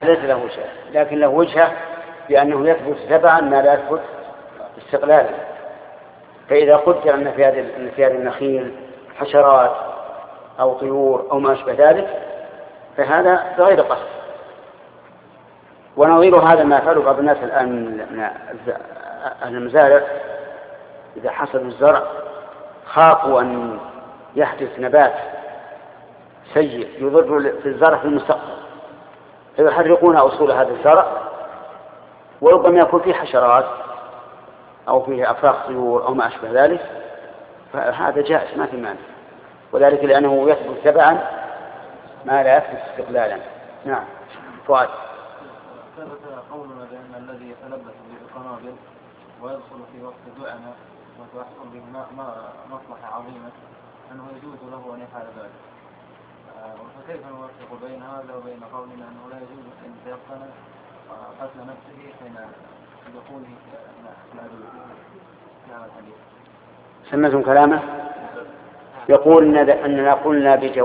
ليس له وجهة، لكن له وجهة بأنه يثبت تبعا ما لا يثبت استقلالا. فإذا قدر أن في هذه النخيل حشرات أو طيور أو ما أشبه ذلك فهذا بغير قصد. ونظير هذا ما يفعله بعض الناس الآن من أهل المزارع، إذا حصل الزرع خافوا أن يحدث نبات سيء يضر في الزرع في المستقبل، فيحرقون أصول هذا الزرع، وربما يكون فيه حشرات أو فيه أفراخ طيور أو ما أشبه ذلك، فهذا جائز ما في مانع، وذلك لأنه يثبت تبعا ما لا يثبت استقلالا. نعم. فؤاد. ثبت قولنا بأن الذي يتلبس بالقنابل ويدخل في وقت دعمه وتحصل به مصلحة عظيمة أنه يجوز له أن يفعل ذلك، فكيف نوفق بين هذا وبين قولنا أنه لا يجوز أن يتيقن قتل نفسه حين دخوله في هذا الحديث؟ سمعتم كلامه؟ يقول أننا قلنا بجواز